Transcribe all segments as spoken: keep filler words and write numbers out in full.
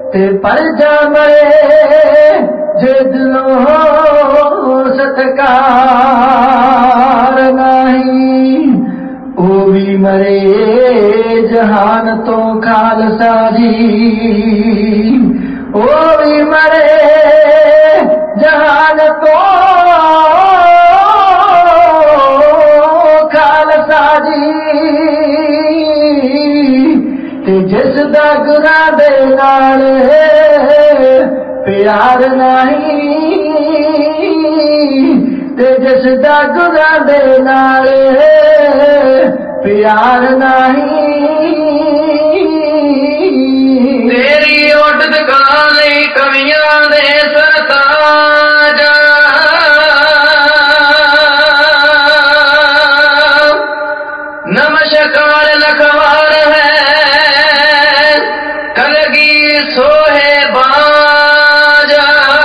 ते पर जा मरे जे दिलों सत्कार नहीं, ओ भी मरे जहान तो खालसा जी, ओ भी मरे जहान तो खालसा जी, ते जिस दा गुनाह दे नाल प्यार नहीं, ते जिस दा गुनाह दे नाल प्यार नहीं, तेरी ओट दिखाले कवियां दे सरताज, नमस्कार लखवार है कलगी सोहे बाजा,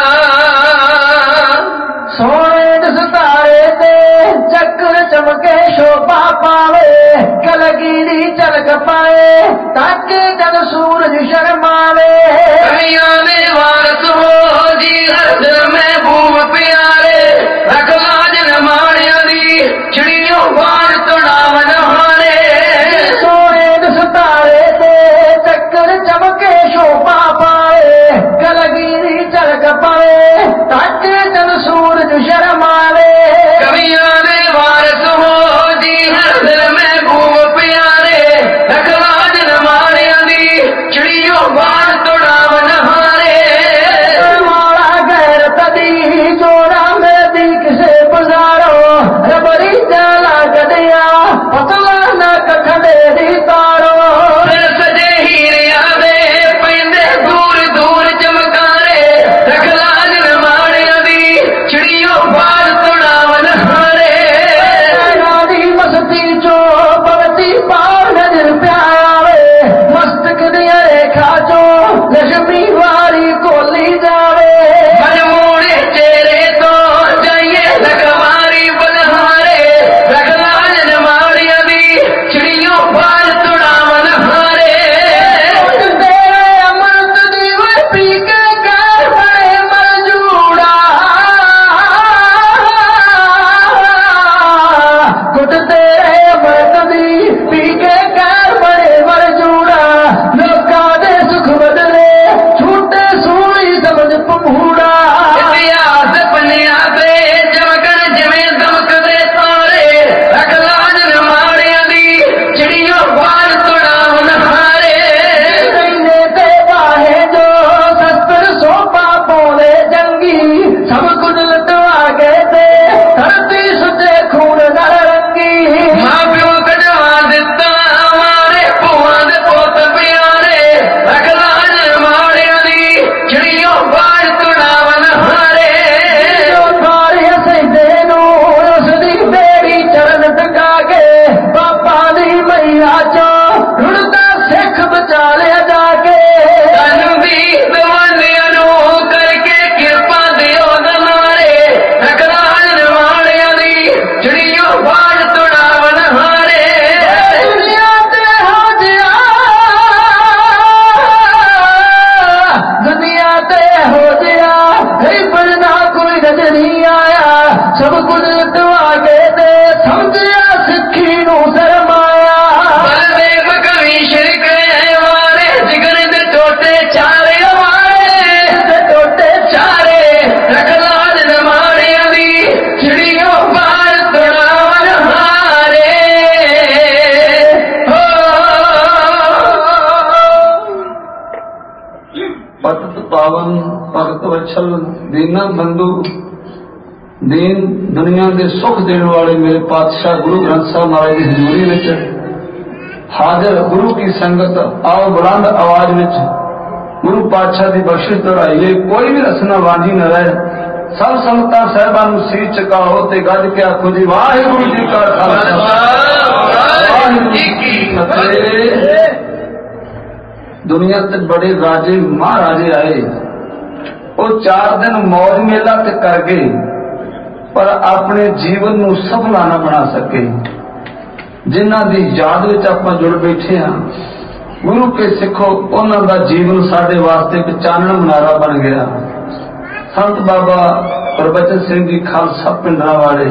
सोने सितारे ते चक्र चमके शोभा पावे, कलगीरी चलक पाए ताकि जन सूरज शर्मावे, कवियां दे वारस हो जी हर दिल महबूब प्यारे, रख लाज नमाणिया दी चिड़ियों बाण तुड़ावन हारे, सोने सितारे ते चक्र चमके शोभा पाए, कलगीरी चलक पाए ताकि जन सूरज शर्मावे, कवियां दे वारस हो जी हर दिल महबूब प्यारे, रख लाज नमाणिया दी चिड़ियों बाण तुड़ावन हारे, मारा गैर तदी जोड़ा में दी किसे गुजारो, रबरी जाला गदिया पतला न कखड़े दी तारो, फिर सजे हीरिया दे पैंदे दूर दूर चमकारे, रख लाज नमाणिया दी चिड़ियों बाण तुड़ावन हारे, दी मस्ती चो पवती पार नजर प्यावे, मस्तक दिया रेखा चो लक्ष्मी वाली कोली जावे, मनमोड़े चेहरे तो जाइए लखवारी बलहारे, रख लाज नमाणिया दी चिड़ियों बाण तुड़ावन हारे, तेरे अमृत दीवे पी के कर बड़े मरजूड़ा, कुट तेरे अमृत दी पी के कर बड़े मरजूड़ा, लोकां दे सुख बदले झूठे सूली समझ पमूड़ा, इतिहास पन्निया पे चमकन जिवें दमकदे तारे, रख लाज नमाणिया दी चिड़ियों बाण तुड़ावन हारे, महीने ते बाहे जो सस्तर सोपा पौले जंगी, सब कुछ लुटवा गए थे धरती सुचे खून नर रंगी, मां प्यो कटवा दिता हमारे भुआ दे पुत प्यारे, रख लाज नमाणिया दी चिड़ियों बाण तुड़ावन हारे, जो थारे सजदे नू उसदी बेड़ी चरण टका के, पापा दी मैया चो रुड़दा सिख बचा लिया जाके, तन भी दवानिया नू करके किरपा दियो दमारे, रख लाज नमाणिया दी चिड़ियों बाण तुड़ावन हारे, दुनिया ते हो जिया, दुनिया ते हो जिया गरीब ना कोई नजर नहीं आया, सब कुछ लुटवा के ते समझिया सिक्खी नू शर्माया, बलदेव कवि शिरक वारे जिगर दे टोटे चारे हमारे, ते टोटे चारे रख लाज नमाणिया दी चिड़ियों बाण तुड़ावन हारे, हो पतित पावन भगत वत्सल दीना बंधु दीन दुनिया के सुख देने वाले मेरे पातशाह गुरु ग्रंथ साहब महाराज की हजूरी में हाजिर गुरु की संगत आओ बुलंद आवाज में गुरु पातशाह की बख्शिश दोहराइए, कोई भी रसना वांझी न रहे, सब संगतां साहिबान सी चकाओ ते गज के आखो जी वाहिगुरु जी का खालसा वाहिगुरू जी की फतेह। दुनिया ते बड़े राजे महाराजे आए, वो चार दिन मौज मेला ते कर गए, पर अपने जीवन नू सफला ना बना सके। जिन्हां दी याद विच आपां जुड़ बैठे हां, गुरु के सिखो उन्हां दा जीवन साडे वास्ते एक चानण मनारा बन गया। संत बाबा गुरबचन सिंह जी खालसा पिंडरां वाले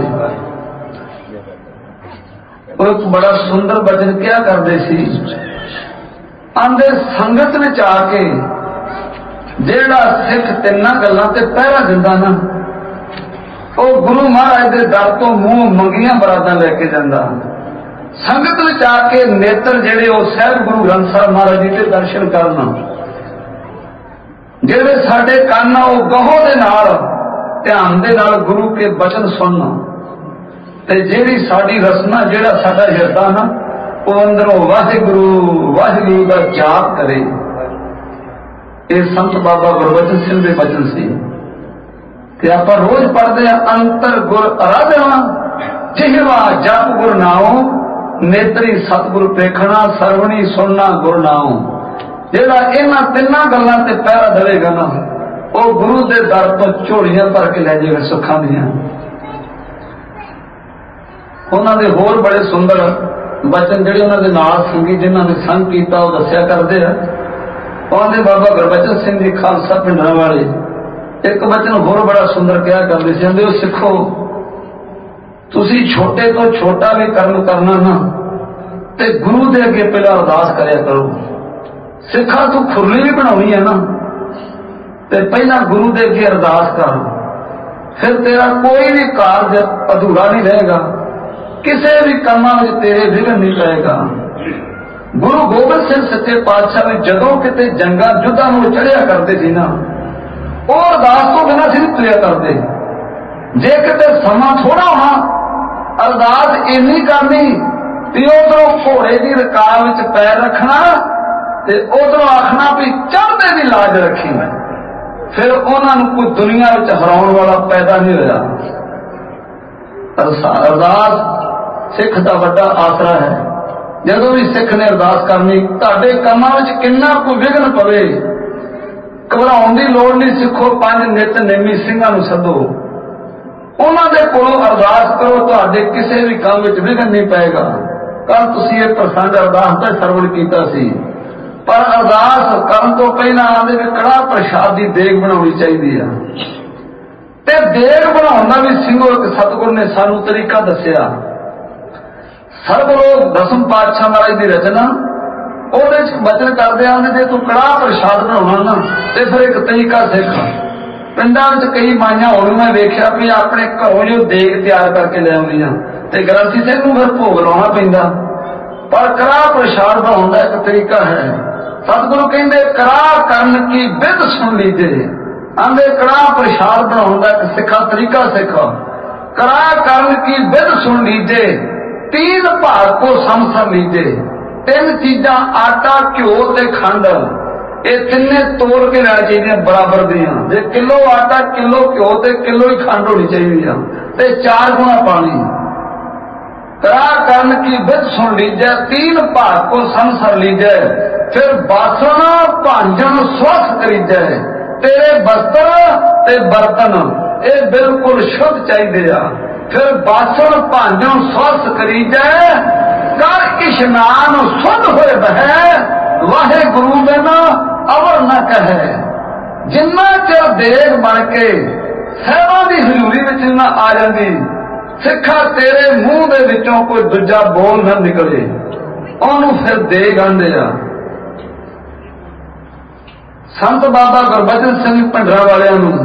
वो एक बड़ा सुंदर वचन क्या करते सी, आंदे संगत विच आके जेड़ा सिख तिन्ना गल्लां ते पहरा दिंदा ना वो गुरु महाराज दे दर तो मूंह मंगियां बरादां लैके जांदा। संगत विच आके नेत्र जेड़े वो साहिब गुरु ग्रंथ साहिब महाराज जी दे दर्शन करना, जेड़े साडे कंन वो गहो दे नाल ध्यान दे नाल गुरु के वचन सुनना, ते जेड़ी साडी रसना जेड़ा साडा हिरदा ना वो अंदरों वाहिगुरु वाहिगुरु दा जाप करे। ये संत बाबा गुरबचन सिंह दे वचन सी कि आप रोज पढ़ते हैं अंतर गुर आराधना जिहवा जप गुर नाओ नेत्री सतगुरु पेखना सरवणी सुनना गुर नाओ। जेड़ा इन्हां तिन्नां गल्लां ते पहरा देवेगा ना वो गुरु दे दर तो झोलियां भर के लै जाएगा सुखां दियां। उन्हां दे होर बड़े सुंदर वचन जिहड़े उन्हां दे नाल संगी जिन्हां ने संग कीता वो दस्सिया करदे आ। उन्हां दे बाबा गुरबचन सिंह जी खालसा पिंडरां वाले एक वचन होर बड़ा सुंदर क्या करते सी, आंदे सिखो तुसी छोटे तो छोटा भी कर्म करना ना ते गुरु दे अगे पहला अरदास करया करो। सिखा तू खुरली भी बनानी है ना ते पहला गुरु दे अगे अरदास कर, फिर तेरा कोई भी कार्य अधूरा नहीं रहेगा, किसी भी कामां विच तेरे विघन नहीं पएगा। गुरु गोबिंद सिंह सच्चे पातशाह भी जदों किते जंगां युद्धां नूं चढ़िया करते सी ना वो अरदास तो बिना सिर तुरिया करते। जे किते समा थोड़ा होना अरदास इन्नी करनी कि उधरों घोड़े की रकाब विच पैर रखना ते उधरों आखना भी चढ़ते की लाज रखी मैं, फिर उन्होंने कोई दुनिया विच हराउण वाला पैदा नहीं होया। अरदास सिख का बड़ा आसरा है। जदों भी सिख ने अरदास करनी तुहाडे कामां विच किन्ना कोई विघन पवे घबराउण दी लोड़ नहीं। सिखो पंज नित नेमी ਸਿੰਘਾਂ ਨੂੰ सदो, उन्हां दे कोलों अरदास करो, तुहाडे किसी भी काम विच विघन नहीं पएगा। कल तुसीं ये प्रसंग अरदास दा सरवण कीता सी, पर अरदास करन तो पहलां आंदे वी कड़ा प्रसाद दी देग बनाउणी चाहीदी आ ते देग बनाउण दा वी ਸਿੰਘੋ एक सतगुर ने सानू तरीका दस्सिया। सर्वलोक दसम पातशाह महाराज दी रचना ਉਹਦੇ ਚ वचन करदे आंदे जे तू कड़ा प्रसाद बनाउणा ना ते फिर एक तरीका सिख। पिंडां विच कई माइयां होण मैं वेखिया भी अपने घरों जो देग तैयार करके ले आउंदियां ते ग्रंथी सिंह नूं फिर भोग लाउणा पैंदा, पर कड़ा प्रसाद बनाउण दा एक तरीका है। सतगुरु कहंदे कड़ा करन की विध सुन लीजे, आंदे कड़ा प्रसाद बनाउण दा एक सिखा तरीका सिख। कड़ा करन की विध सुन लीजे तीन भाग को समसर लीजे। तीन चीजा आटा घ्यो ते खंड ये तिन्ने तोड़ के लै चाहिए बराबर दियां। जे किलो आटा किलो घ्यो ते किलो ही खंड होनी चाहिए ते चार गुना पानी। कड़ा करन की विध सुन लीजिए तीन भाग को समसर लीजिए, फिर बासन भांजन स्वस्थ करीजे। तेरे वस्त्र ते बर्तन ये बिल्कुल शुद्ध चाहिए आ, फिर बासन भांजन स्वस्थ करीजे। कर इशनान शुद्ध होए बह वाहे गुरु बिन अवर न कहे। जिन्ना चिर देग बन के सहबा की हजूरी विच न आ जाती सिखा तेरे मूंह दे विचों कोई दूजा बोल न निकले, ओनू फिर देग आंदे आ। संत बाबा गुरबचन सिंह पिंडरां वालियां नूं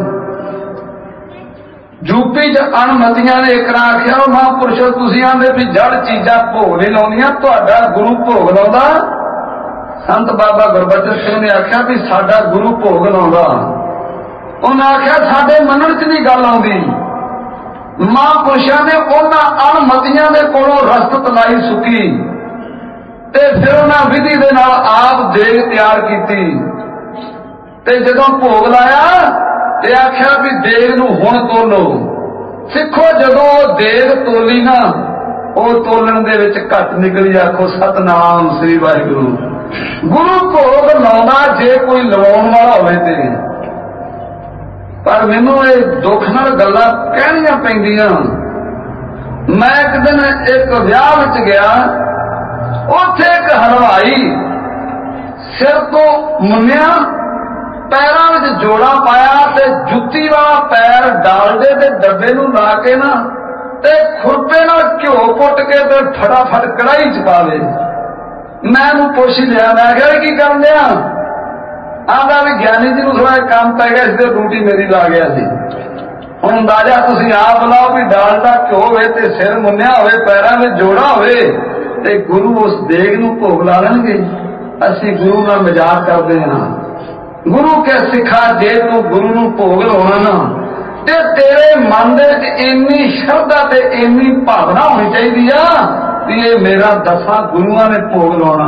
यूपी च अणमतियां ने एक आख्या महापुरुषो तुसीं आंदे भी जड़ चीजां भोग नहीं लाउंदियां, तुहाडा गुरु भोग लाउंदा। संत बाबा गुरबचन सिंह ने आख्या भी साडा गुरु भोग लाउंदा। उन्हें आख्या साडे मनण च नहीं गल आउंदी। महापुरुषां ने उन्हां अणमतियां दे कोलों रसत लाई सुकी ते फिर उन्हां विधि दे नाल आप देग तैयार कीती ते जदों भोग लाया ते आख्या भी देग नूं हुण तोलो। सिखो जदों देग तोली ना ਉਹ ਤੋਲਣ ਦੇ ਵਿੱਚ ਘੱਟ ਨਿਕਲੀ। ਆਖੋ ਸਤਨਾਮ ਸ੍ਰੀ ਵਾਹਿਗੁਰੂ। ਗੁਰੂ ਭੋਗ ਲਾਉਂਦਾ ਜੇ ਕੋਈ ਲਵਾਉਣ ਵਾਲਾ ਹੋਵੇ ਤੇ, ਪਰ ਮੈਨੂੰ ਇਹ ਦੁੱਖ ਨਾਲ ਗੱਲਾਂ ਕਹਿਣੀਆਂ ਪੈਂਦੀਆਂ। ਮੈਂ ਇੱਕ ਦਿਨ ਇੱਕ ਵਿਆਹ ਵਿੱਚ ਗਿਆ, ਉੱਥੇ ਇੱਕ ਹਲਵਾਈ सिर तो मुन्निया, पैरों में जोड़ा पाया ते जुत्ती वाला पैर डालडे ते डब्बे नूं ला के ना ते खुरपे नाल घ्यो पुट के ते फटाफट कढ़ाई च पावे। मैं नूं पुछ लिया, मैं कहा की कर लिया? आंदा भी ज्ञानी जी नूं थोड़ा काम पै गया, इसलिए ड्यूटी मेरी ला गया सी। हुण अंदाजा तुसीं आप लाओ भी डालडा घ्यो होवे ते सिर मुन्निया होवे, पैरां में जोड़ा होवे ते गुरु उस देग नूं भोग ला लेणगे। असीं गुरु नाल मजाक करदे हां। गुरु के सिखा जे तू गुरु नूं भोग लाउणा ना ते तेरे मन दे विच इन्नी श्रद्धा ते इन्नी भावना होनी चाहिदी आ कि ये मेरा दसां गुरुआं ने भोग लाउणा,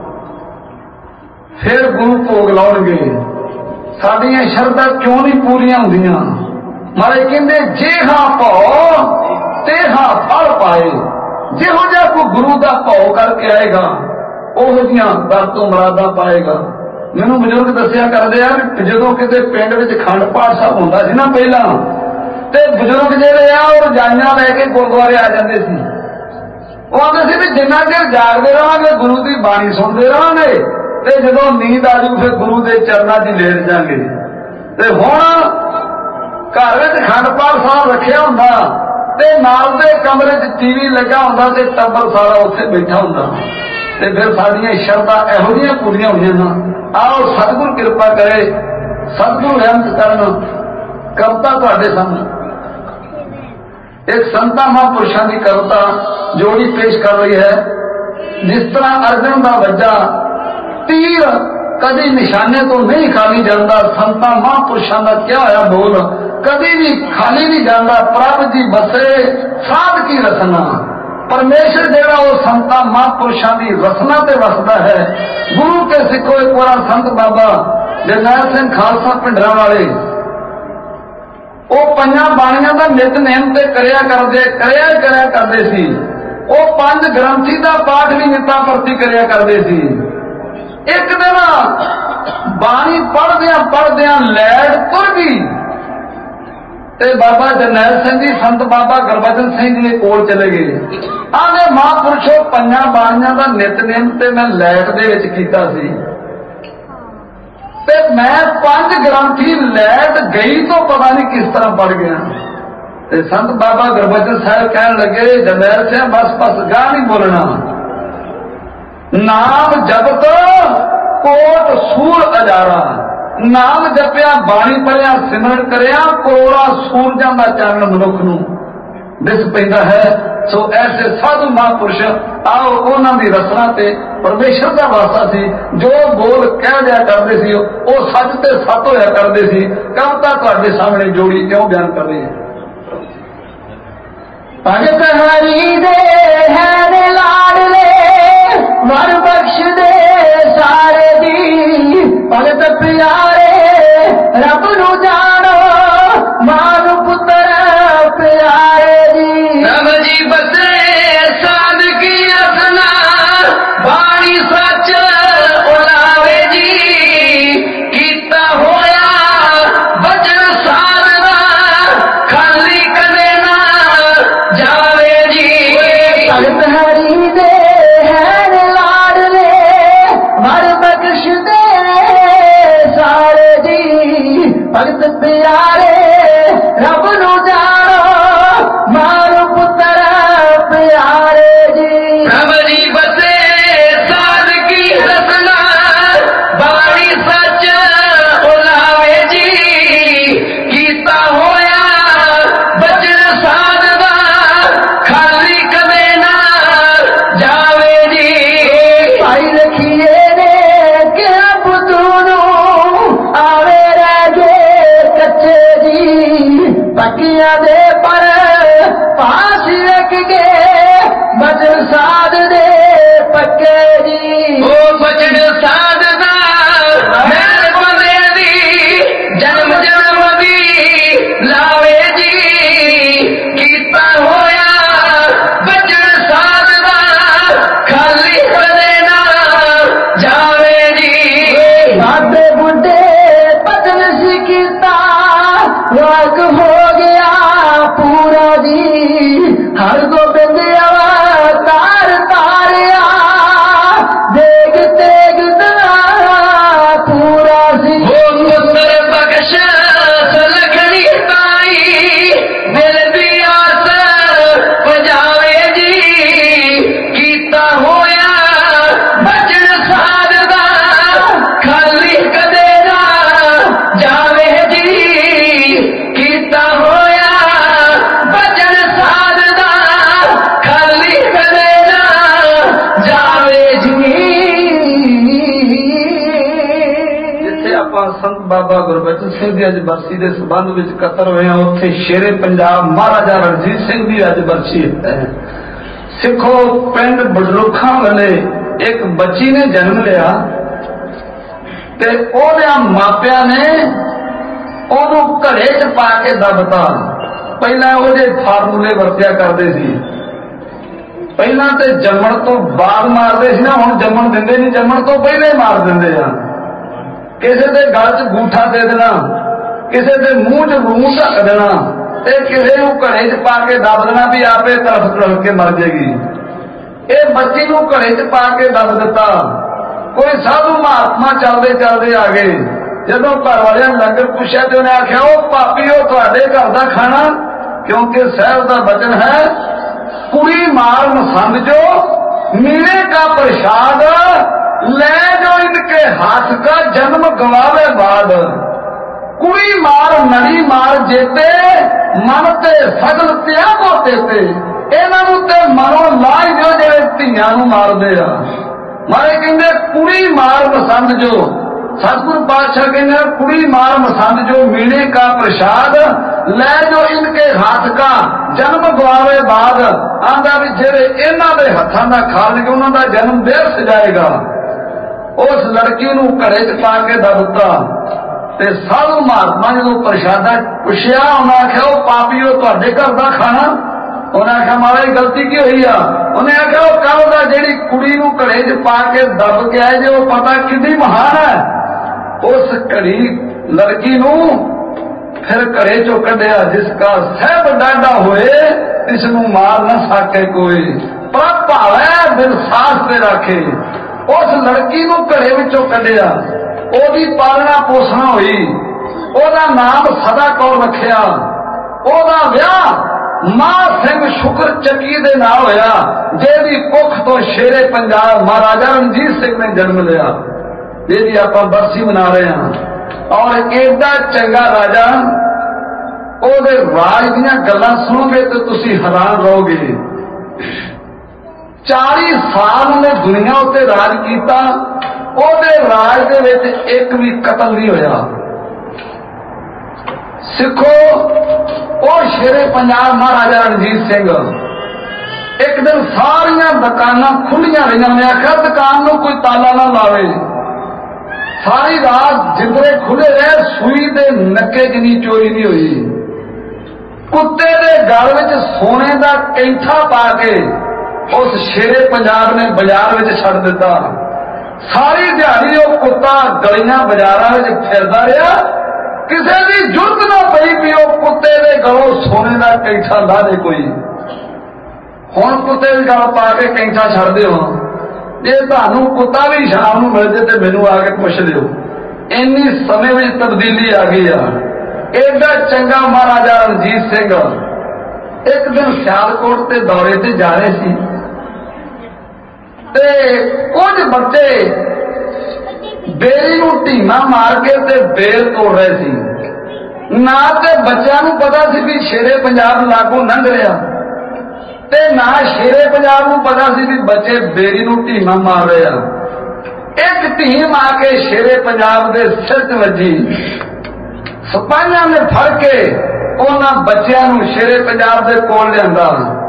फिर गुरु भोग लाउणगे। साडीआं श्रद्धा क्यों नहीं पूरीआं हुंदियां? महाराज कहंदे जे हां भौ ते हां फल पाए। जिहो जिहा कोई गुरु दा भौ करके आएगा उहो जिहियां दर तों मुरादां पाएगा। मैनूं बजुर्ग दस्सिया करदे आ कि जदों किते पिंड विच खंड पाठ साहब हुंदा सी ना पहिलां, ते बजुर्ग जिहड़े आ ਉਹ ਰਜਾਈਆਂ ਲੈ ਕੇ ਗੁਰਦੁਆਰੇ ਆ ਜਾਂਦੇ ਸੀ। ਉਹ ਆਂਦੇ ਸੀ ਵੀ ਜਿੰਨਾ ਚਿਰ ਜਾਗਦੇ ਰਹਾਂਗੇ ਗੁਰੂ ਦੀ ਬਾਣੀ ਸੁਣਦੇ ਰਹਾਂਗੇ ਤੇ ਜਦੋਂ ਨੀਂਦ ਆ ਜੂ ਫਿਰ ਗੁਰੂ ਦੇ ਚਰਨਾਂ 'ਚ ਲੇਟ ਜਾਾਂਗੇ। ਤੇ ਹੁਣ ਘਰ ਵਿੱਚ ਖੰਡ ਪਾਠ ਸਾਹਿਬ ਰੱਖਿਆ ਹੁੰਦਾ ਤੇ ਨਾਲ ਦੇ ਕਮਰੇ 'ਚ ਟੀਵੀ ਲੱਗਾ ਹੁੰਦਾ ਤੇ ਟੱਬਰ ਸਾਰਾ ਉੱਥੇ ਬੈਠਾ ਹੁੰਦਾ ਤੇ ਫਿਰ ਸਾਡੀਆਂ ਸ਼ਰਤਾਂ ਇਹੋ ਜਿਹੀਆਂ ਪੂਰੀਆਂ ਹੋਈਆਂ ਨਾ। आओ सतगुरु कृपा करे, सतगुरु रहमत करन। कविता तुहाडे सामने एक संतां महापुरुषां की कविता जोड़ी पेश कर रही है। जिस तरह अर्जन का वज्जा तीर कभी निशाने तो नहीं खाली जाता, संतां महापुरुषां का क्या होया बोल कभी भी खाली नहीं जाता। प्रभ जी बसे साध की रचना, परमेश्वर जेड़ा वो संतां महापुरुषां की रचना ते वसदा है। गुरु के सिखो एक बार संत बाबा जरनैल सिंह खालसा पिंडरा वाले वो पंजां बाणियां दा नितनेम ते करिया करदे करिया करिया करदे सी। वो पंज ग्रंथी दा पाठ भी निता प्रति करिया करदे सी। एक दिन बाणी पढ़दियां पढ़दियां लैट तुर गई ते बाबा जरनैल सिंह जी संत बाबा गुरबचन सिंह जी कोल चले गए। आने महापुरुषो पंजां बाणियां दा नितनेम ते मैं लैट दे विच कीता सी ते मैं पंज ग्रंथी लैट गई तो पता नहीं किस तरह पढ़ गया। ते संत बाबा गुरबचन साहब कहन लगे जरनैल सिंह बस बस गाह नहीं बोलना, नाम जपत कोट सूर अजारा। नाम जपिया बाणी पढ़िया सिमरन करिया कोड़ा सूरजां दा चानण मनुख नूं दिस पैंदा है। सो ऐसे साधु महापुरुष आओ उन्हां दी रचना ते परमेश्वर दा वास्ता सी। जो बोल कह दिया करदे सी वो सच ते सत होया करदे सी। कविता तुहाडे सामने जोड़ी क्यों बयान कर रही है। भगत हरि दे है लाडले वर बख्श दे सारे दी। भगत प्यारे रब नू जानो मान पुत्र प्यारे जी। रब जी बसे साध की रचना बाणी सच उलावे जी। कीता होया बचन साध दा खाली कदे ना जावे जी। भगत हरि दे है लाडले वर बख्श दे सारे जी। भगत प्यारे रब नू जानो मारो पुत्र प्यारे जी। रब जी बसे साध की रचना बाणी सच उलावे जी। कीता होया बचन साध दा खाली कदे ना जावे जी। भाई लखीए ने क्या पुतू आवे राजे कच्चे जी। पक्कियां दे पर पास रख के बचन साध दे पक्के जी। ओ बचन साध दा मेरे बंदे दी जन्म जन्म दी लावे जी। कीता होया बचन साध दा खाली कदे ना जावे जी। बाबे बुढ़े बचन सिखता वाक हो गया ਆਪਾਂ ਸੰਤ ਬਾਬਾ ਗੁਰਬਚਨ ਸਿੰਘ ਦੀ ਅੱਜ ਬਰਸੀ ਦੇ ਸੰਬੰਧ ਵਿੱਚ ਇਕੱਤਰ ਹੋਏ ਹਾਂ। ਉੱਥੇ ਸ਼ੇਰੇ ਪੰਜਾਬ ਮਹਾਰਾਜਾ ਰਣਜੀਤ ਸਿੰਘ ਦੀ ਅੱਜ ਬਰਸੀ ਹੈ। ਸਿੱਖੋ, ਪਿੰਡ ਬਡਰੁੱਖਾਂ ਵਾਲੇ ਇੱਕ ਬੱਚੀ ਨੇ ਜਨਮ ਲਿਆ ਤੇ ਉਹਦੇ ਮਾਪਿਆਂ ਨੇ ਉਹਨੂੰ ਘੜੇ 'ਚ ਪਾ ਕੇ ਦੱਬਤਾ। ਪਹਿਲਾਂ ਉਹਦੇ ਫਾਰਮੂਲੇ ਵਰਤਿਆ ਕਰਦੇ ਸੀ। ਪਹਿਲਾਂ ਤੇ ਜੰਮਣ ਤੋਂ ਬਾਅਦ ਮਾਰਦੇ ਸੀ ਨਾ, ਹੁਣ ਜੰਮਣ ਦਿੰਦੇ ਨਹੀਂ, ਜੰਮਣ ਤੋਂ ਪਹਿਲਾਂ ਹੀ ਮਾਰ ਦਿੰਦੇ ਆ। ਕਿਸੇ ਦੇ ਗਲ 'ਚ ਗੂਠਾ ਦੇ ਦੇਣਾ, ਕਿਸੇ ਦੇ ਮੂੰਹ 'ਚ ਰੂਹ ਢੱਕ ਦੇਣਾ ਤੇ ਕਿਸੇ ਨੂੰ ਘੜੇ 'ਚ ਪਾ ਕੇ ਦੱਬ ਦੇਣਾ ਵੀ ਆਪੇ ਤਰਫ ਤਰਫ ਕੇ ਮਰ ਜਾਏਗੀ। ਇਹ ਬੱਚੀ ਨੂੰ ਘੜੇ 'ਚ ਪਾ ਕੇ ਦੱਬ ਦਿੱਤਾ। ਕੋਈ ਸਾਧੂ ਮਹਾਤਮਾ ਚੱਲਦੇ ਚੱਲਦੇ ਆ ਗਏ। ਜਦੋਂ ਘਰ ਵਾਲਿਆਂ ਨੇ ਲੰਗਰ ਪੁੱਛਿਆ ਤੇ ਉਹਨੇ ਆਖਿਆ, ਉਹ ਪਾਪੀ, ਉਹ ਤੁਹਾਡੇ ਘਰ ਦਾ ਖਾਣਾ, ਕਿਉਂਕਿ ਸਾਹਿਬ ਦਾ ਬਚਨ ਹੈ, ਕੁੜੀ मार मसंद जो मीरे का प्रसाद ले जो इनके हाथ का जन्म गवावे बाद। कुड़ी मार नड़ी मार जेते मन ते सगल त्यागो तेते। इन्हों ते मनो लाज जो जेड़े धियां नूं मारदे आ। मारे कहंदे कुड़ी मार मसंद जो, सतगुरु पातशाह कहंदे कुड़ी मार मसंद जो मीणे का प्रसाद ले जो इनके हाथ का जन्म गवावे बाद। आंदा भी जेड़े इन्हां दे हत्थां दा खालके उन्हां दा जन्म व्यर्थ जाएगा। उस लड़की नूं घड़े च पा के दबता ते साधु महात्मा जो प्रसादा पुछया, उन्हें आख्या, वो पापी, वो तुहाडे घर दा खाना। उन्हें आख्या, महाराज गलती की हुई आ? उन्हें आख्या, वो कल दा जेड़ी कुड़ी नूं घड़े च पा के दब के आए जे, वो पता कितनी महान है। उस घड़ी लड़की नूं फिर घड़े चो कढ़िया, जिसका सहब डाढ़ा होए इसनू मार न सके कोई, पर भावे दिल सास ते रखे। उस लड़की नूं घड़े विचों कढ़िया, ओदी पालना पोसना हुई, ओदा नाम सदा कौर रखिया। ओदा विआह मां सिंह शुक्र चक्की दे नाल होया, जेदी कुख तो शेरे पंजाब महाराजा रणजीत सिंह ने जन्म लिया, जेदी आपां बरसी मना रहे हैं। और एडा चंगा राजा, ओदे राज दीयां गल्लां सुनोगे तो तुसी हैरान रहोगे। चाली साल ने दुनिया उत्ते राज कीता, ओदे राज दे विच एक भी कतल नहीं होया। सिखो, और शेरे पंजाब महाराजा रणजीत सिंह एक दिन सारियां दुकानां खुलियां रहियां। मैं आख्या, दुकान नूं कोई ताला ना लावे। सारी रात जिंदरे खुले रहे, सूई दे नक्के जिनी चोरी नहीं हुई। कुत्ते दे गल विच सोने दा कैंठा पा के उस शेरे पंजाब ने बाजार विच छड़ दिता। सारी दिहाड़ी वो कुत्ता गलियां बाजारां विच फिरदा रहा। किसी की जुर्त ना पई भी वो कुत्ते दे गलों सोने दा कैंठा ला दे कोई। हुण कुत्ते दी गल पा के कैंठा छड़ दिओ। जे तुहानूं कुत्ता भी शाम नूं मिल जाए तो मैनूं आके पुछ लिओ। इन्नी समय में तब्दीली आ गई आ। एडा चंगा महाराजा रणजीत सिंह एक दिन सियालकोट ते दौरे ते जा रहे सी ते कुछ बच्चे बेरी नूं ढीमा मार के ते बेल तोड़ रहे सी। ना ते बच्चों नूं पता सी भी शेरे पंजाब लागों लंघ रहा ते ना शेरे पंजाब नूं पता सी भी बच्चे बेरी नूं ढीमा मार रहे आ। एक ढीम आके शेरे पंजाब दे सिर च वजी। सिपाहियां ने फड़ के उन्हां बच्चों नूं शेरे पंजाब दे कोल लिआंदा।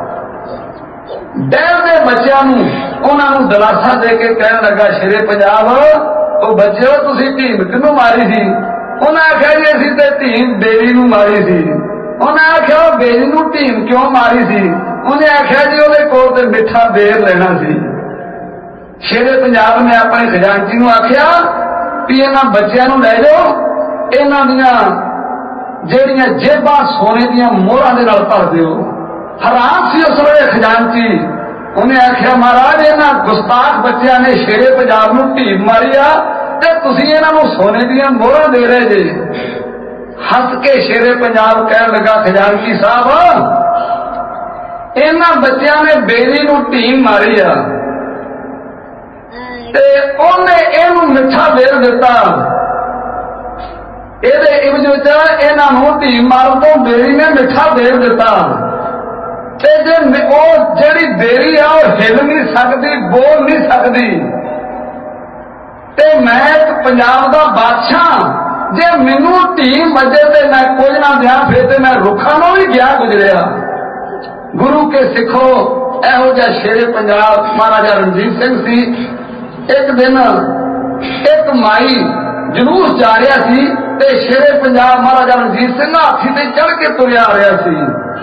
डर दे बच्चों नूं उन्हां नूं दिलासा दे के कहण लगा, शेरे पंजाब, ओ बच्चो, तुसीं ढीम किहनूं मारी सी? उन्हां आख्या, जी असीं ते ढीम बेरी नूं मारी सी। उन्हें आख्या, बेरी नूं ढीम क्यों मारी सी? उन्हें आख्या, जी उहदे कोल ते मिठा बेर लेना सी। शेरे पंजाब ने अपने खजानची नूं आख्या भी इन्हां बच्चों नूं लै जाओ, इन्हां दीयां जिहड़ियां जेबां सोने दीयां मोहरां दे नाल भर दिओ। हैरान सी उस वेले खजानची। उन्हें आख्या, महाराज, इन्हां गुस्ताख बच्चों ने शेरे पंजाब नूं ढीम मारी आ ते तुसीं इन्हां नूं सोने दीयां मोहरां दे रहे जे। हस के शेरे पंजाब कहण लगा, खजानची साहब, इन्हां बच्चों ने बेरी नूं ढीम मारी आ ते उन्हें इहनूं मिठा बेर दिता। ਇਹਦੇ ਇਵਜ ਵਿੱਚ ਇਹਨਾਂ ਨੂੰ ਢੀ ਮਾਰਨ ਤੋਂ ਬੇਰੀ ਨੇ ਮਿੱਠਾ ਦੇਰ ਦਿੱਤਾ ਤੇ ਜੇ ਉਹ ਜਿਹੜੀ ਬੇਰੀ ਆ ਉਹ ਹਿੱਲ ਨਹੀਂ ਸਕਦੀ, ਬੋਲ ਨਹੀਂ ਸਕਦੀ ਤੇ ਮੈਂ ਇੱਕ पंजाब का बादशाह जे मैनू धी मजे ते मैं कुछ ना दिया फिर तो मैं रुखा नो भी गया गुजरिया। गुरु के सिखो एहो जिहा शेरे पंजाब महाराजा रणजीत सिंह सी। एक दिन एक माई जुलूस जा रहा सी ते शेरे पंजाब महाराजा रणजीत सिंह हाथी ते चढ़ के तुरया आ रहा सी।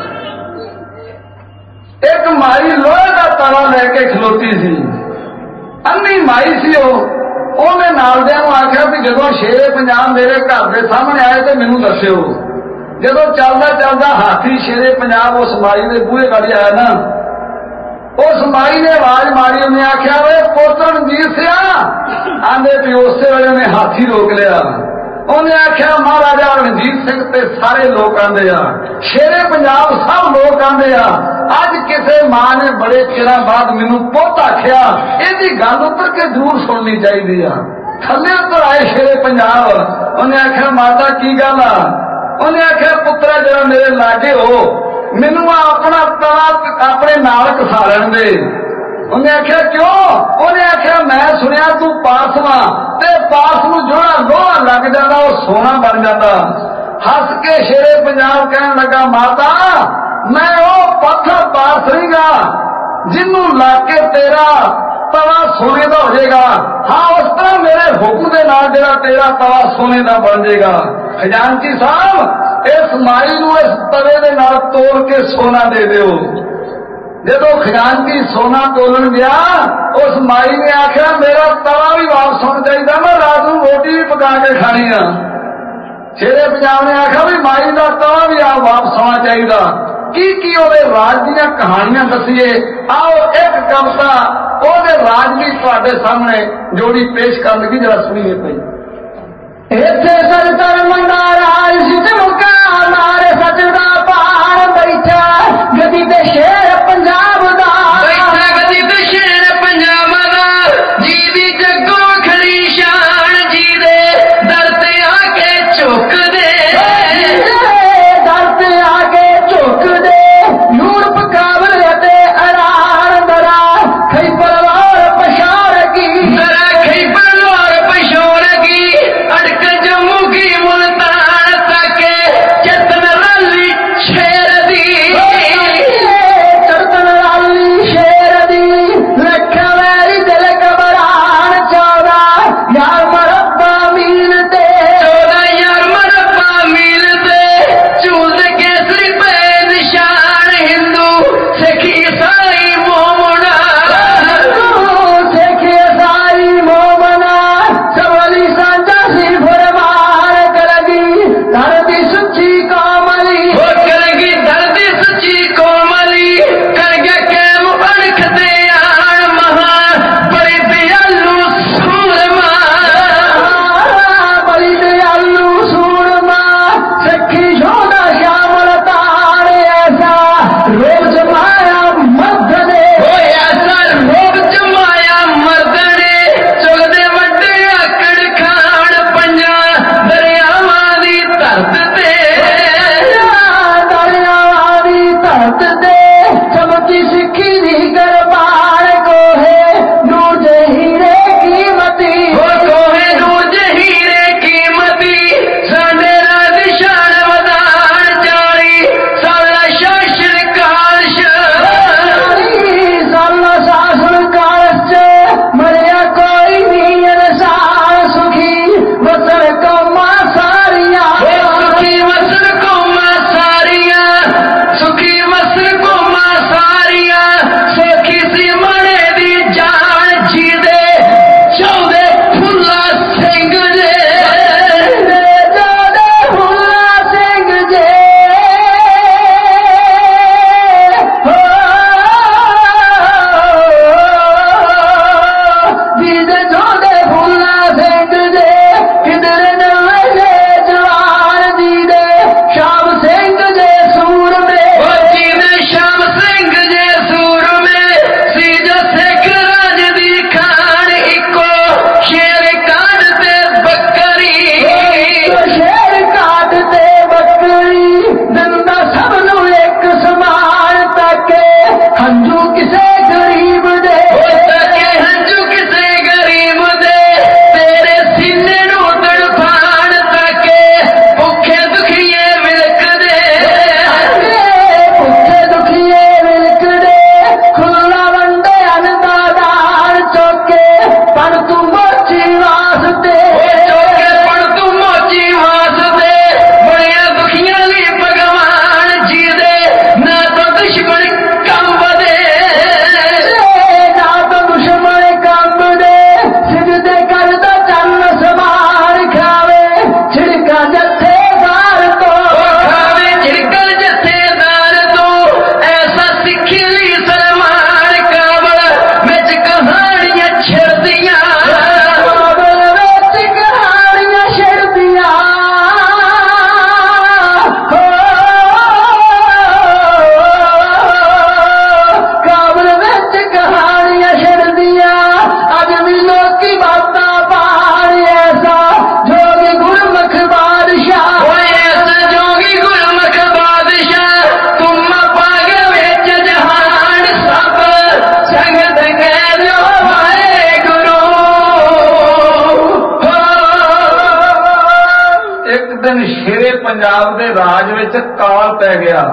एक माई लोहे का तारा लैके खलोती सी, अन्नी माई सी ਉਹਨੇ ਨਾਲਦਿਆਂ ਨੂੰ ਆਖਿਆ ਵੀ ਜਦੋਂ ਸ਼ੇਰੇ ਪੰਜਾਬ ਮੇਰੇ ਘਰ ਦੇ ਸਾਹਮਣੇ ਆਏ ਤੇ ਮੈਨੂੰ ਦੱਸਿਓ। ਜਦੋਂ ਚੱਲਦਾ ਚੱਲਦਾ ਹਾਥੀ ਸ਼ੇਰੇ ਪੰਜਾਬ ਉਸ ਮਾਈ ਦੇ ਬੂਹੇ ਗਾੜੀ ਆਇਆ ਨਾ, ਉਸ ਮਾਈ ਨੇ ਆਵਾਜ਼ ਮਾਰੀ, ਉਹਨੇ ਆਖਿਆ ਓਏ ਪੁੱਤ ਰਣਜੀਤ ਸਿਆ। ਆਂਦੇ ਵੀ ਉਸੇ ਵੇਲੇ ਉਹਨੇ ਹਾਥੀ ਰੋਕ ਲਿਆ। ਉਹਨੇ ਆਖਿਆ ਮਹਾਰਾਜਾ ਰਣਜੀਤ ਸਿੰਘ ਤੇ ਸਾਰੇ ਲੋਕ ਆਂਦੇ ਆ, ਸ਼ੇਰੇ ਪੰਜਾਬ ਸਭ ਲੋਕ ਆਂਦੇ ਆ, ਅੱਜ ਕਿਸੇ ਮਾਂ ਨੇ ਬੜੇ ਚਿਰਾਂ ਬਾਅਦ ਮੈਨੂੰ ਪੁੱਤ ਆਖਿਆ, ਇਹਦੀ ਗੱਲ ਉੱਤਰ ਕੇ ਜ਼ਰੂਰ ਸੁਣਨੀ ਚਾਹੀਦੀ ਆ। ਥੱਲੇ ਉੱਤਰ ਆਏ ਸ਼ੇਰੇ ਪੰਜਾਬ। ਉਹਨੇ ਆਖਿਆ ਮਾਤਾ ਕੀ ਗੱਲ ਆ? ਉਹਨੇ ਆਖਿਆ ਪੁੱਤਰਾ ਜਿਹੜਾ ਮੇਰੇ ਲਾਗੇ ਹੋ, ਮੈਨੂੰ ਆਪਣਾ ਤਲਾ ਆਪਣੇ ਨਾਲ ਘਸਾ ਲੈਣ ਦੇ। ਉਹਨੇ ਆਖਿਆ ਕਿਉਂ? ਉਹਨੇ ਆਖਿਆ ਮੈਂ ਸੁਣਿਆ ਤੂੰ ਪਾਸ ਵਾ ਤੇ ਪਾਸ ਨੂੰ ਜਿਹੜਾ ਲੋਹਾ ਲੱਗ ਜਾਂਦਾ ਉਹ ਸੋਨਾ ਬਣ ਜਾਂਦਾ। ਹੱਸ ਕੇ ਸ਼ੇਰੇ ਪੰਜਾਬ ਕਹਿਣ ਲੱਗਾ ਮਾਤਾ मैं वो पत्थर पास रहीगा जिन्नू लाके तेरा तवा सोने का हो जाएगा। हाँ उस तरह मेरे हुक्म के नाल जेड़ा तेरा तवा सोने का बन जाएगा। खजानची साहब इस माई नू इस तवे दे नाल तोड़ के सोना दे दिओ। जदों खजानची सोना तोलन गया उस माई ने आखिया मेरा तवा भी वापस होना चाहिए, मैं रात को रोटी भी पका के खानी आ। शेरे पंजाब ने आखिया भी माई का तवा भी आप वापस होना चाहिए। की की ओदे राज दियां कहानियां दसीए। आओ एक कविता ओदे राज भी तुहाडे सामने जोड़ी पेश कर लगी, जरा सुनिए भाई। इत्थे सरतर मंदा राज सिद्ध मुका मारे सच दा पहाड़ बैठा गदी ते शेर पंजाब दा, बैठा गदी ते शेर पंजाब दा, जी दी जग्गों खड़ी शान, जी दे दर ते आके झुक दे, दर ते आके झुक दे। यूरोप काबल ते अरार दरा खैबर वार पशार की, दरा खैबर वार पशार की, अटक जम्मू की मुल्तान तक चतन रली शेर दी, दिन शेरे पंजाब के राज विच काल पै गया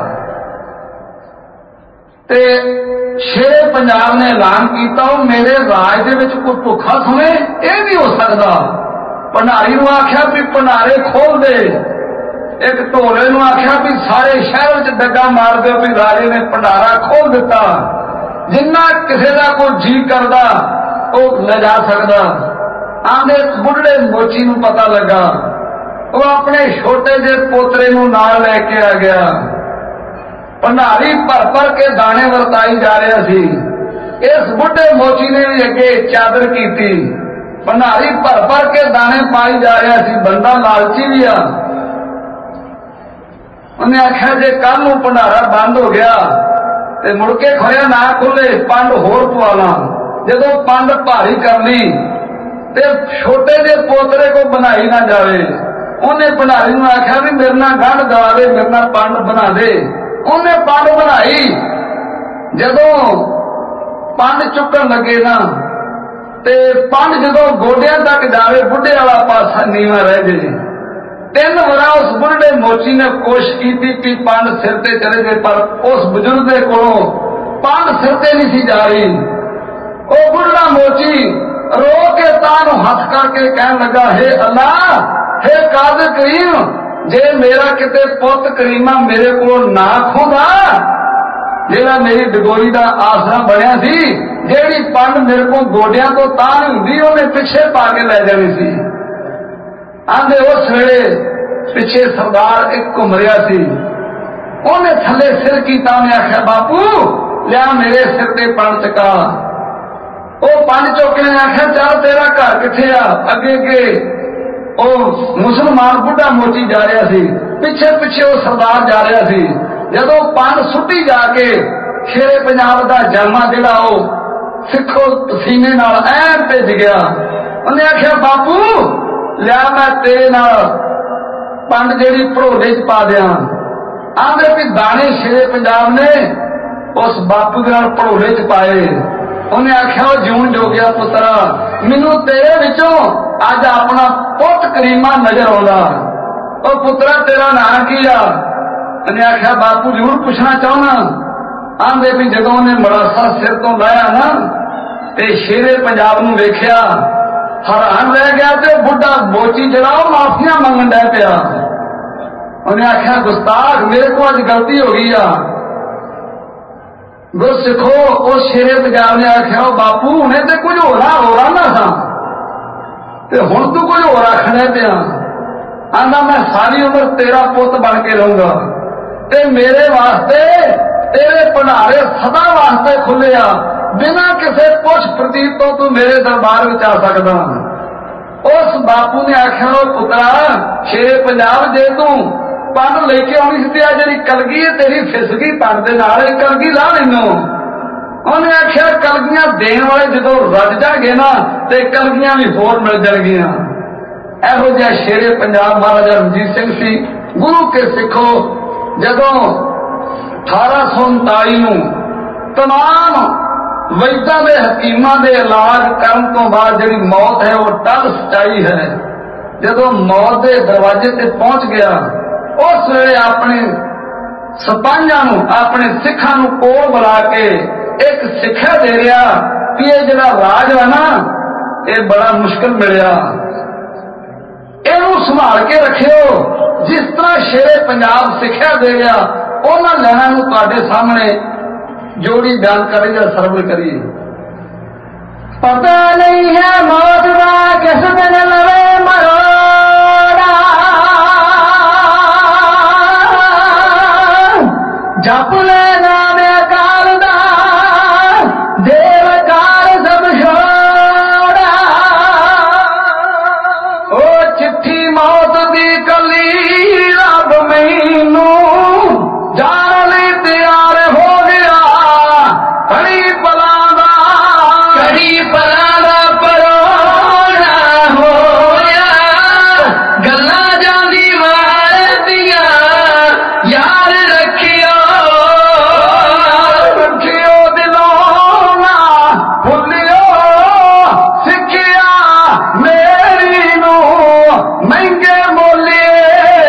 ते शेरे पंजाब ने ऐलान किया मेरे राज दे विच कोई भुखा सुने ये नहीं हो सकता। भंडारी नूं आख्या भी भंडारे खोल दे, एक ढोले नूं आख्या भी सारे शहर च डग्गा मार दो भी राजे ने भंडारा खोल दिता। जिन्ना किसी का कोई जी करदा वो ले जा सकदा। आंदे बुढ़े मोची नूं पता लगा, वो अपने छोटे जे पोतरे नूं नाल लैके आ गया। भंडारी भर भर के दाने वरताई जा रहा सी। इस बुढ़े मोची ने भी अगे चादर की, भंडारी भर भर के दाने पाई जा रहा सी। बंदा लालची भी आ, उन्हें आख्या जे कल नूं भंडारा बंद हो गया ते मुड़ के खोया ना खुले पंड होर पवा ला। जदों पंड भारी कर ली ते छोटे जे पोतरे को बनाई ना जावे, उन्हें भंडारी नूं आख्या भी मेरे नाल गंढ दवा दे, मेरे नाल पंड बना दे। उन्हें पंड बनाई। जदों पंड चुकन लगे ना ते पंड जदों गोडियां तक जावे बुढ़े वाला पासा नीवा रह जाए। तीन वरा उस बुढ़े मोची ने कोशिश की कि पंड सिर ते चले गए, पर उस बुजुर्ग के कोलों पंड सिर ते नहीं सी जा रही। वो बुढ़ा मोची रो के तां हथ करके कहन लगा, हे अल्लाह, हे कादिर करीम, जे मेरा किते पुत करीमा मेरे को ना खोदा, जेड़ा मेरी डगोरी का आसरा बनया सी, जेड़ी पंड मेरे को गोडियां तो तां नहीं हुंदी उन्हें पिछे पा के लै जानी सी। आंदे उस वेले पिछे सरदार एक घूम रहा सी, उन्हें थले सिर कीता, उन्हें आख्या बापू लिया मेरे सिर ते पंड चका। वो पंड चौके ने आख्या चल तेरा घर किथे आ। अगे के ओ मुसलमान बुढ़ा मोची जा रहा सी, पिछे पिछे वो सरदार जा रहा सी। जदों पंड सुट्टी जाके शेरे पंजाब का जामा जिहड़ा ओ सिखो सीने नाल ऐन भिज गया। उन्हें आख्या बापू लिया मैं तेरे नाल पंड जेहड़ी भड़ोले च पा दिया। आंदे भी दाने शेरे पंजाब ने उस बापू के नाल भड़ोले च पाए। उन्हें आख्या वो जून जो गया पुत्रा, मैनू तेरे विचों अज अपना पुत करीमा नजर आउंदा। ओ पुत्रा तेरा नाम की आ? उन्हें आख्या बापू जरूर पूछना चाहना। आंदे भी जदों उन्हें मरासा सिर तो लाया ना ते शेरे पंजाब नूं वेख्या, हैरान रह गया। ते बुढ़ा मोची जरा माफिया मंगन लग पिया। उन्हें आख्या गुस्ताख, मेरे को अज गलती हो गई आ। गुर सिखो उस शेरे पंजाब ने आख्या बापू हुणे ते कुछ होरा होरा ना सा ते हुण तू कुछ होर आखने पिया। आंदा मैं सारी उम्र तेरा पुत बन के रहूंगा ते मेरे वास्ते तेरे भंडारे सदा वास्ते खुले आ, बिना किसी पुछ प्रतीत तो तू मेरे दरबार में आ सकदा। उस बापू ने आख्या पुत्रा शेरे पंजाब जे तू पंड लेके आनी सी, जी कलगी है तेरी फिसगी पंड दे नाल, कलगी ला लैनो। उन्हें आख्या कलगियां देने वाले जदों रज जाएंगे ना ते कलगियां भी होर मिल जाएगियां। इहो जिहा शेरे पंजाब महाराजा रणजीत सिंह सी। गुरु के सिखो जदों अठारह सौ उनताली नूं तमाम वैद्यां दे हकीमां दे इलाज करन तो बाद जिहड़ी मौत है वो टल सचाई है, जदों मौत दे दरवाजे ते पहुंच गया उस वेले अपने सिपाहियां नूं अपने सिखां नूं कोल बुला के एक सिक्ख्या दे रहा कि यह जिहड़ा राज है ना ये बड़ा मुश्किल मिलिया, इहनूं संभाल के रखियो। जिस तरह शेरे पंजाब सिक्ख्या दे रहा उन्हां लैणां नूं तुहाडे सामने जोड़ी बयान करी या सरवल करी। पता नहीं है मौत का किस दिन लवे मरोड़ा, जप ले नाम अकाल दा देव कार सब छोड़ा। ओ चिट्ठी मौत दी कली रब मैनू जान लई तैयार हो गया। कड़ी पला दा कड़ी पला दा परोना होया, गल्लां जांदी वार दियां यार रखियो। रखियो दिलों ना भुलियो, सिखिया मेरी नू महंगे मोले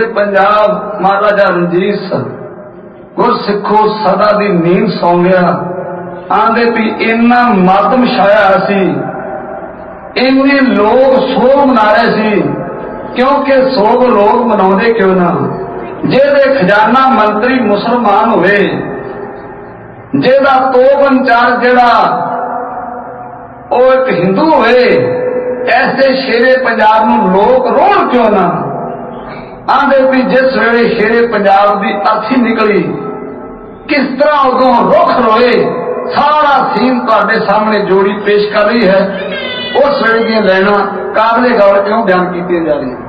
पंजाब महाराजा रंजीत गुर सिखो सदा दी नींद सौ गया। आंदे भी इन्ना मातम छाया सी, इन्ने लोग सोग मना रहे सी, क्योंकि सोग लोग मनाउंदे क्यों ना, जेदे खजाना मंत्री मुसलमान हुए, जेदा तोप इंचार्ज जेड़ा ओ एक हिंदू हुए, ऐसे शेरे पंजाब नूं लोग रोण क्यों ना। आंदे भी जिस वेले शेरे पंजाब की अर्थी निकली, किस तरह उदों रुख रोए, सारा सीन तुहाडे सामने जोड़ी पेश कर रही है। उस वेले दी लैना काबले गौर क्यों बयान की जा रही है।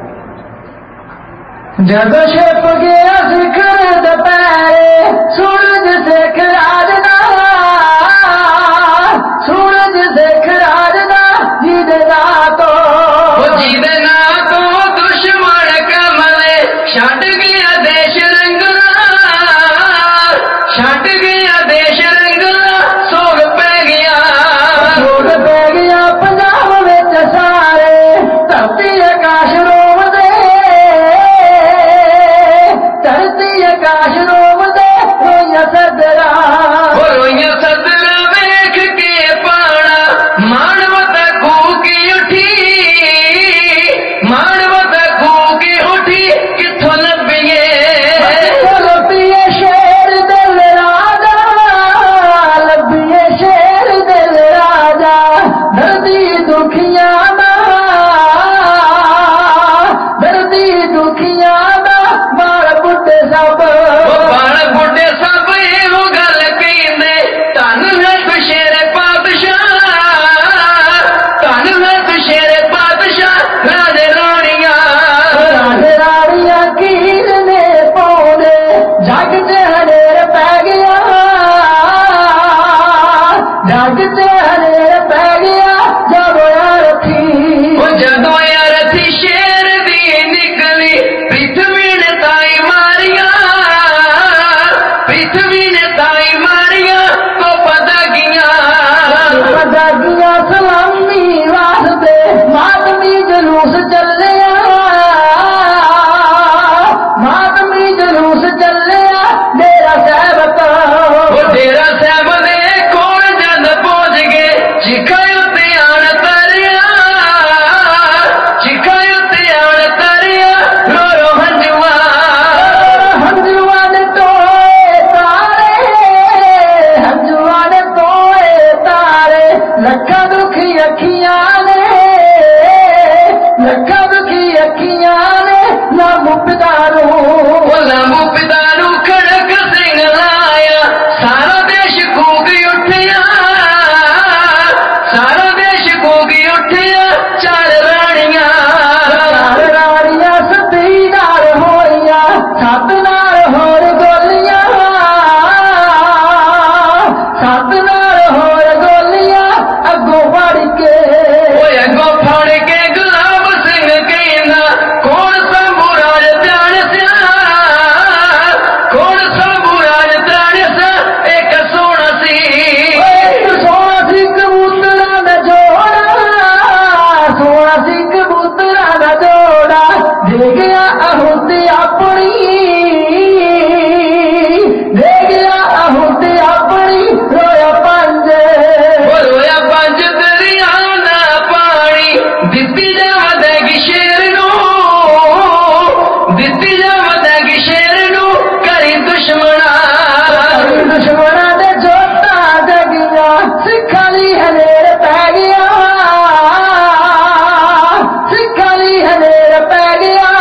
जब छिप गया शिखर दोपहरे, सूरज सिख राजदा, सूरज सिख राजदा जिदना तो जिदना तो दुश्मन कमले छड़ गया देश रंगला, छड़ गया देश रंगला, सोग पै गया, सोग पै गया पंजाब विच सारे, धरती आकाश रोम दे, धरती आकाश रोम दे, रोइयां सदरा रोइयां सदरा वेख के पाना, मानवत कूकी उठी, मानवत कूकी उठी, किथों लभिए लभिए शेर दिल राजा, लभिए शेर दिल राजा, धरती दुखियां दा, धरती दुखियां दा, बाल बुड्ढे सब बाल बुड्ढे सब एहो गल कहंदे, धन है तू शेर पातशाह, धन है तू शेर पातशाह, राजे राणियां राजे राणियां कीर ने पौने, जग च हनेर पै गया, जग च हनेर पै गया, जब यार थी वो जदों यार थी शेर दी निकली, पृथ्वी ने ताई मारिया, पृथ्वी ने ताई मारिया, तो पता गिया पदागिया सलामी वास्ते, मातमी जलूस चलिया, मातमी जलूस चलिया, डेरा साहब वो डेरा साहब दे कोल जद पहुंच गए, चिखायो ते आन तरिया, चिखायो ते आन तरिया, रो रो हंजुआ हंजुआ ने तोए तारे, हंजुआ ने तोए तारे, लखा दुखी अखियां ने, लखा दुखी अखियां ने, लामू पितारू वो लामू पिता नू खड़क सिंह लाया, सारा देश कूकी उठिया, सारा देश कूकी उठिया, चार राणियां चार राणियां सती नाल होइयां, सत नाल होर गोलियां, सत नाल होर गोलियां, अगों फड़ के ओए अगों फड़ के गुलाब सिंह कहंदा, कौन संभू राज ध्यान स्या, कौन संभू राज ध्यान स्या, एक सोना सी एक सोना सी कबूतरा दा जोड़ा, सोना सी कबूतरा दा जोड़ा, दे गया आहुति अपनी, दे गया आहुति अपनी, रोया पंज रोया पंज दरिया दा पानी, दित्ती जावदेगी शेर नू, दित्ती जावदेगी शेर नू, करी दुश्मना दुश्मना दे जोता जगिया, सिखा ली हनेर पै गया, सिखा ली हनेर पै गया,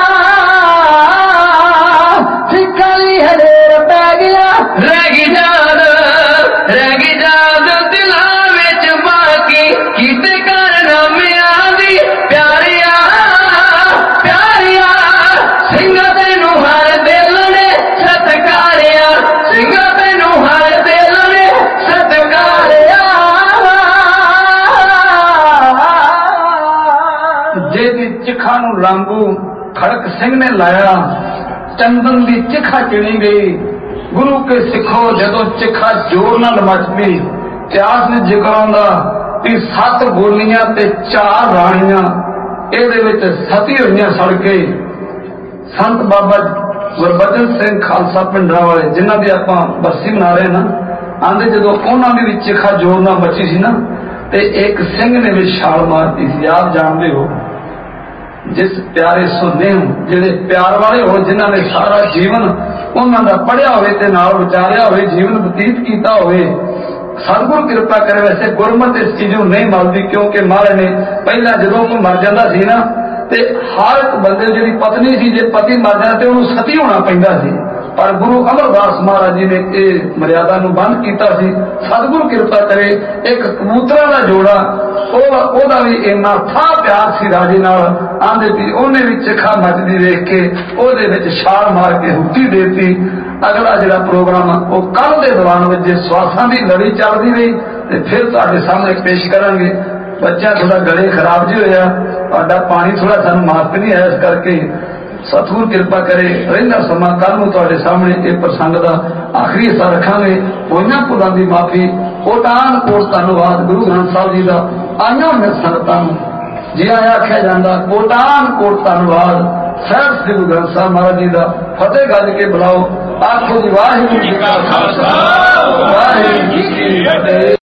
सिखा ली हनेर पै गया, रैगी जाद रैगी जाद दिला विच बाकी, कीते कारनामे आदी प्यारिया, प्यारिया सिंह तैनू हर दिल ने सत्कारिया, सिंह तैनू हर दिल ने सत्कारिया। जेदी चिखा नूं लांबू खड़क सिंह ने लाया, चंदन दी चिखा चिणी गई। गुरु के सिखो जदों चिखा जोर नाल मच पई, इतिहास ने जिक्र आउंदा कि सत्त गोलियां ते चार राणियां इहदे विच सती होईयां सड़ के, संत बाबा गुरबचन सिंह खालसा पिंडरा वाले जिन्हों की आप बरसी मना रहे ना, आंदे जो उन्होंने भी चिखा जोर ना बची सी ना, ते एक सिंह ने भी छाल मारती सी। आप जानते हो जिस प्यारे सुनने हो जिहड़े प्यार वाले हो, जिन्हों ने सारा जीवन उन्होंने पढ़िया होवे ते नाल विचारिया होवे, जीवन बतीत किया होवे, सतगुरु कृपा करे। वैसे गुरमत इस चीज को नहीं मानती, क्योंकि महाराज ने पहला जो कोई मर जाता सी ना, ते हर एक बंदे जी पत्नी सी, जे पति मर जाए तो उन्होंने सती होना पैंदा सी, पर गुरु अमरदास महाराज जी ने यह मर्यादा नूं बंद किया सी। सतगुरु कृपा करे एक कबूतरा का जोड़ा ओदा भी इन्ना था प्यार सी राजे नाल, आंदे भी उन्हें भी चिखा मचदी देख के ओदे विच छाल मार के हुट्टी देती। अगला जिहड़ा प्रोग्राम वो कल के दौरान जे स्वासां की लड़ी चलती रही ते फिर तुहाडे सामने पेश करांगे। बच्चा थोड़ा गले खराब जी होया, तुहाडा पानी थोड़ा सानूं माफ नहीं है, इस करके सतगुरु कृपा करे रहिंदा समा कल नूं तुहाडे सामने इह प्रसंग दा आखिरी हिस्सा रखांगे। होइयां भुलां दी माफी, कोटान कोट धन्नवाद गुरु ग्रंथ साहिब जी दा। आइयां होइयां संगतां नूं जी आया आख्या जांदा, कोटान कोट धन्नवाद साहिब श्री गुरु ग्रंथ साहिब महाराज जी दा। फतेह गज के बुलाओ, आखो जी वाहिगुरू जी का खालसा वाहिगुरू जी की फतेह।